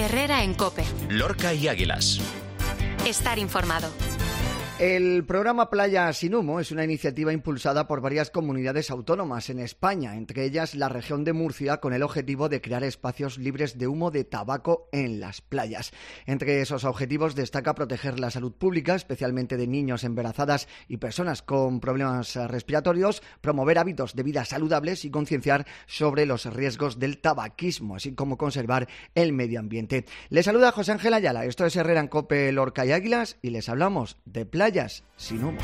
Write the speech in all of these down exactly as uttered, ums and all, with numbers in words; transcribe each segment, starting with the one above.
Herrera en COPE. Lorca y Águilas. Estar informado. El programa Playa Sin Humo es una iniciativa impulsada por varias comunidades autónomas en España, entre ellas la región de Murcia, con el objetivo de crear espacios libres de humo de tabaco en las playas. Entre esos objetivos destaca proteger la salud pública, especialmente de niños, embarazadas y personas con problemas respiratorios, promover hábitos de vida saludables y concienciar sobre los riesgos del tabaquismo, así como conservar el medio ambiente. Les saluda José Ángel Ayala, esto es Herrera en COPE, Lorca y Águilas, y les hablamos de Playa Playas sin humo.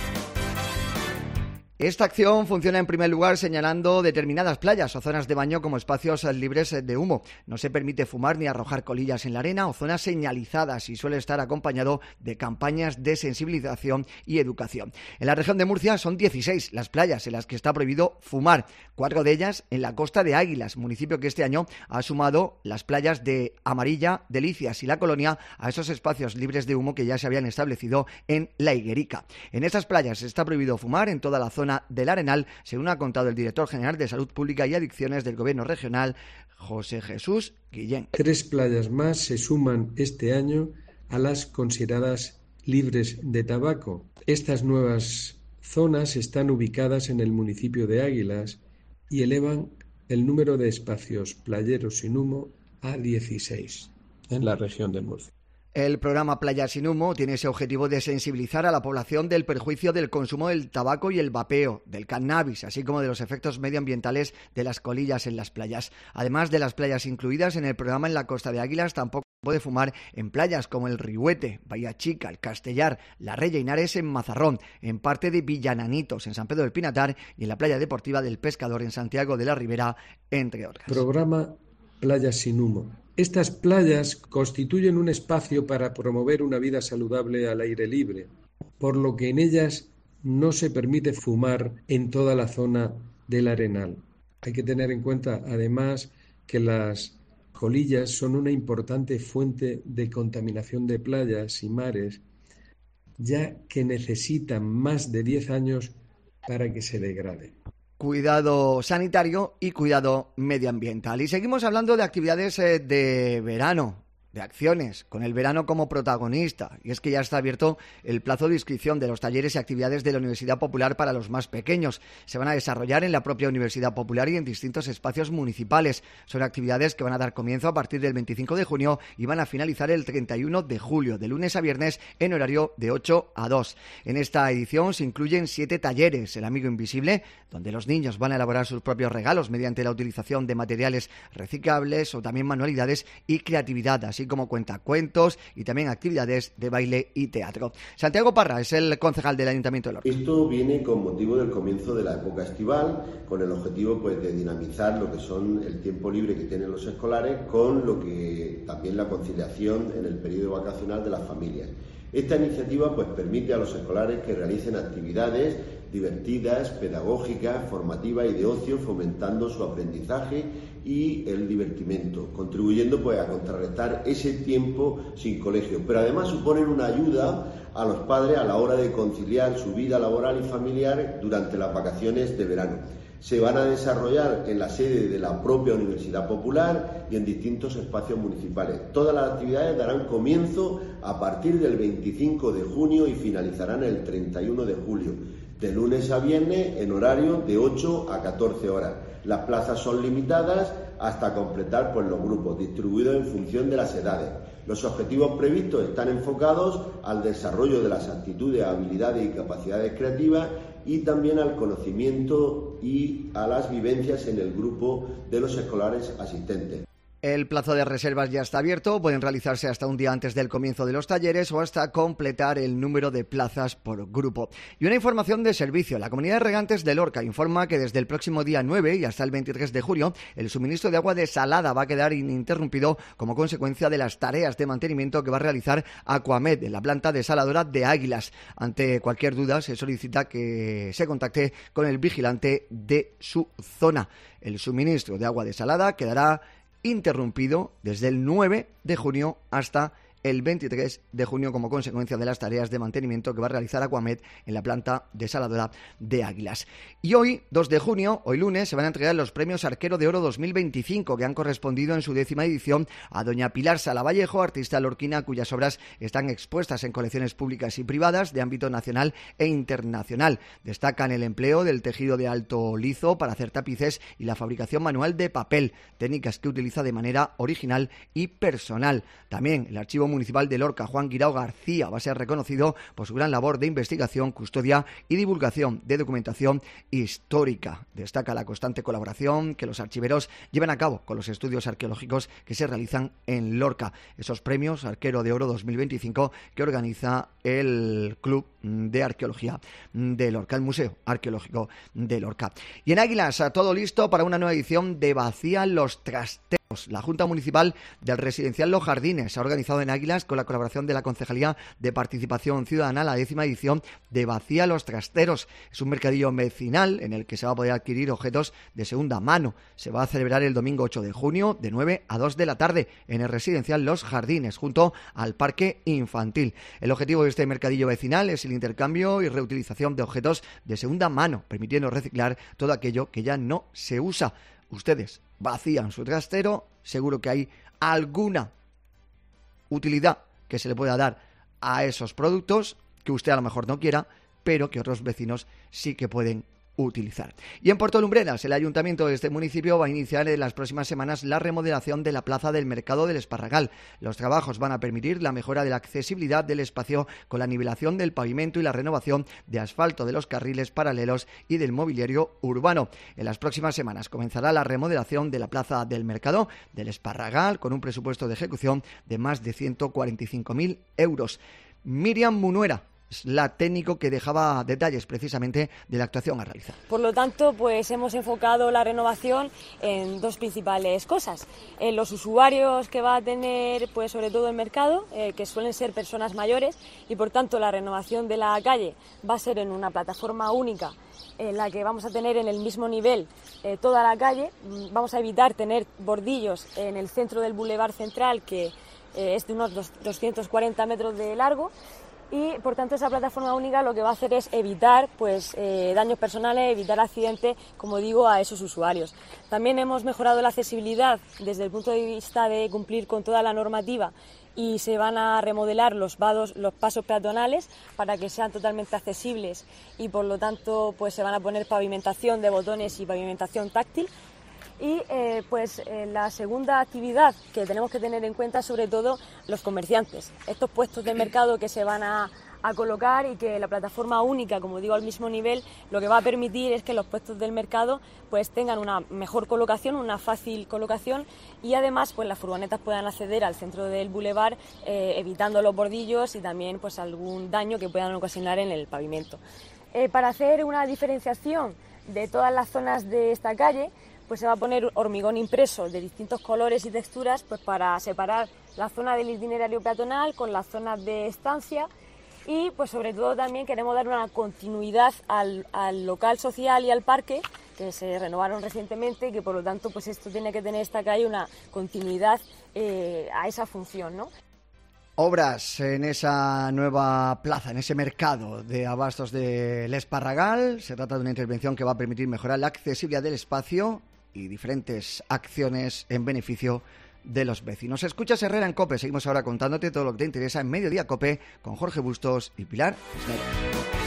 Esta acción funciona en primer lugar señalando determinadas playas o zonas de baño como espacios libres de humo. No se permite fumar ni arrojar colillas en la arena o zonas señalizadas y suele estar acompañado de campañas de sensibilización y educación. En la región de Murcia son dieciséis las playas en las que está prohibido fumar, cuatro de ellas en la costa de Águilas, municipio que este año ha sumado las playas de Amarilla, Delicias y La Colonia a esos espacios libres de humo que ya se habían establecido en La Higuerica. En estas playas está prohibido fumar en toda la zona del Arenal, según ha contado el director general de Salud Pública y Adicciones del Gobierno Regional, José Jesús Guillén. Tres playas más se suman este año a las consideradas libres de tabaco. Estas nuevas zonas están ubicadas en el municipio de Águilas y elevan el número de espacios playeros sin humo a dieciséis en la región de Murcia. El programa Playa Sin Humo tiene ese objetivo de sensibilizar a la población del perjuicio del consumo del tabaco y el vapeo, del cannabis, así como de los efectos medioambientales de las colillas en las playas. Además de las playas incluidas en el programa en la Costa de Águilas, tampoco se puede fumar en playas como el Rihuete, Bahía Chica, el Castellar, la Rella y Henares en Mazarrón, en parte de Villananitos, en San Pedro del Pinatar y en la playa deportiva del Pescador en Santiago de la Ribera, entre otras. Programa Playa Sin Humo. Estas playas constituyen un espacio para promover una vida saludable al aire libre, por lo que en ellas no se permite fumar en toda la zona del Arenal. Hay que tener en cuenta, además, que las colillas son una importante fuente de contaminación de playas y mares, ya que necesitan más de diez años para que se degraden. Cuidado sanitario y cuidado medioambiental. Y seguimos hablando de actividades eh, de verano, de acciones, con el verano como protagonista. Y es que ya está abierto el plazo de inscripción de los talleres y actividades de la Universidad Popular para los más pequeños. Se van a desarrollar en la propia Universidad Popular y en distintos espacios municipales. Son actividades que van a dar comienzo a partir del veinticinco de junio y van a finalizar el treinta y uno de julio, de lunes a viernes, en horario de ocho a dos. En esta edición se incluyen siete talleres. El Amigo Invisible, donde los niños van a elaborar sus propios regalos mediante la utilización de materiales reciclables o también manualidades y creatividad, así como cuentacuentos y también actividades de baile y teatro. Santiago Parra es el concejal del Ayuntamiento de Lorca. Esto viene con motivo del comienzo de la época estival, con el objetivo pues de dinamizar lo que son el tiempo libre que tienen los escolares, con lo que también la conciliación en el periodo vacacional de las familias. Esta iniciativa pues permite a los escolares que realicen actividades divertidas, pedagógicas, formativas y de ocio, fomentando su aprendizaje y el divertimento, contribuyendo pues a contrarrestar ese tiempo sin colegio. Pero además suponen una ayuda a los padres a la hora de conciliar su vida laboral y familiar durante las vacaciones de verano. Se van a desarrollar en la sede de la propia Universidad Popular y en distintos espacios municipales. Todas las actividades darán comienzo a partir del veinticinco de junio y finalizarán el treinta y uno de julio, de lunes a viernes en horario de ocho a catorce horas. Las plazas son limitadas hasta completar pues, los grupos, distribuidos en función de las edades. Los objetivos previstos están enfocados al desarrollo de las actitudes, habilidades y capacidades creativas y también al conocimiento y a las vivencias en el grupo de los escolares asistentes. El plazo de reservas ya está abierto, pueden realizarse hasta un día antes del comienzo de los talleres o hasta completar el número de plazas por grupo. Y una información de servicio, la Comunidad de Regantes de Lorca informa que desde el próximo día nueve y hasta el veintitrés de julio el suministro de agua desalada va a quedar ininterrumpido como consecuencia de las tareas de mantenimiento que va a realizar Aquamed en la planta desaladora de Águilas. Ante cualquier duda se solicita que se contacte con el vigilante de su zona. El suministro de agua desalada quedará interrumpido desde el nueve de junio hasta el veintitrés de junio como consecuencia de las tareas de mantenimiento que va a realizar Aquamed en la planta desaladora de Águilas. Y hoy, dos de junio, hoy lunes, se van a entregar los premios Arquero de Oro dos mil veinticinco, que han correspondido en su décima edición a doña Pilar Salavallejo, artista lorquina cuyas obras están expuestas en colecciones públicas y privadas de ámbito nacional e internacional. Destacan el empleo del tejido de alto lizo para hacer tapices y la fabricación manual de papel, técnicas que utiliza de manera original y personal. También el Archivo Municipal de Lorca, Juan Guirao García, va a ser reconocido por su gran labor de investigación, custodia y divulgación de documentación histórica. Destaca la constante colaboración que los archiveros llevan a cabo con los estudios arqueológicos que se realizan en Lorca. Esos premios Arquero de Oro dos mil veinticinco que organiza el Club de Arqueología de Lorca, el Museo Arqueológico de Lorca. Y en Águilas, todo listo para una nueva edición de Vacía los Trasteros. La Junta Municipal del Residencial Los Jardines ha organizado en Águilas, con la colaboración de la Concejalía de Participación Ciudadana, la décima edición de Vacía los Trasteros. Es un mercadillo vecinal en el que se va a poder adquirir objetos de segunda mano. Se va a celebrar el domingo ocho de junio de nueve a dos de la tarde en el Residencial Los Jardines, junto al Parque Infantil. El objetivo de este mercadillo vecinal es el intercambio y reutilización de objetos de segunda mano, permitiendo reciclar todo aquello que ya no se usa. Ustedes vacían su trastero, seguro que hay alguna utilidad que se le pueda dar a esos productos que usted a lo mejor no quiera, pero que otros vecinos sí que pueden utilizar. Y en Puerto Lumbreras, el ayuntamiento de este municipio va a iniciar en las próximas semanas la remodelación de la plaza del Mercado del Esparragal. Los trabajos van a permitir la mejora de la accesibilidad del espacio con la nivelación del pavimento y la renovación de asfalto de los carriles paralelos y del mobiliario urbano. En las próximas semanas comenzará la remodelación de la plaza del Mercado del Esparragal con un presupuesto de ejecución de más de ciento cuarenta y cinco mil euros. Miriam Munuera es la técnico que dejaba detalles precisamente de la actuación a realizar. Por lo tanto, pues hemos enfocado la renovación en dos principales cosas. En los usuarios que va a tener, pues sobre todo el mercado, eh, que suelen ser personas mayores, y por tanto la renovación de la calle va a ser en una plataforma única en la que vamos a tener en el mismo nivel eh, toda la calle. Vamos a evitar tener bordillos en el centro del bulevar central, que eh, es de unos doscientos cuarenta metros de largo. Y por tanto esa plataforma única lo que va a hacer es evitar pues eh, daños personales, evitar accidentes, como digo, a esos usuarios. También hemos mejorado la accesibilidad desde el punto de vista de cumplir con toda la normativa y se van a remodelar los vados, los pasos peatonales para que sean totalmente accesibles y por lo tanto pues se van a poner pavimentación de botones y pavimentación táctil. Y eh, pues eh, la segunda actividad que tenemos que tener en cuenta, sobre todo los comerciantes, estos puestos de mercado que se van a, a colocar y que la plataforma única, como digo, al mismo nivel, lo que va a permitir es que los puestos del mercado pues tengan una mejor colocación, una fácil colocación y además pues las furgonetas puedan acceder al centro del bulevar eh, evitando los bordillos y también pues algún daño que puedan ocasionar en el pavimento. Eh, para hacer una diferenciación de todas las zonas de esta calle, pues se va a poner hormigón impreso de distintos colores y texturas pues para separar la zona del itinerario peatonal con las zonas de estancia y pues sobre todo también queremos dar una continuidad al, al local social y al parque que se renovaron recientemente y que por lo tanto pues esto tiene que tener esta calle una continuidad eh, a esa función, ¿no? Obras en esa nueva plaza, en ese mercado de abastos del Esparragal. Se trata de una intervención que va a permitir mejorar la accesibilidad del espacio y diferentes acciones en beneficio de los vecinos. Escuchas Herrera en COPE. Seguimos ahora contándote todo lo que te interesa en Mediodía COPE con Jorge Bustos y Pilar Cisneros.